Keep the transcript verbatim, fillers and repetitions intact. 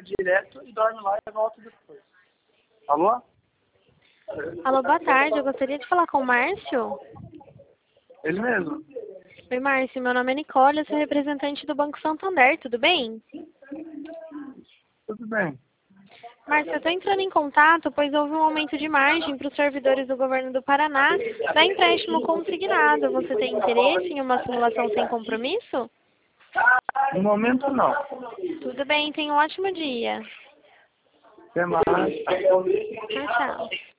fica direto e dorme lá e volta depois. Alô? Alô, boa tarde. Eu gostaria de falar com o Márcio. Ele mesmo. Oi, Márcio. Meu nome é Nicole, eu sou representante do Banco Santander, tudo bem? Tudo bem. Márcio, eu estou entrando em contato, pois houve um aumento de margem para os servidores do governo do Paraná da empréstimo consignado. Você tem interesse em uma simulação sem compromisso? No momento, não. Tudo bem, tenha um ótimo dia. Até mais. Tchau, tchau.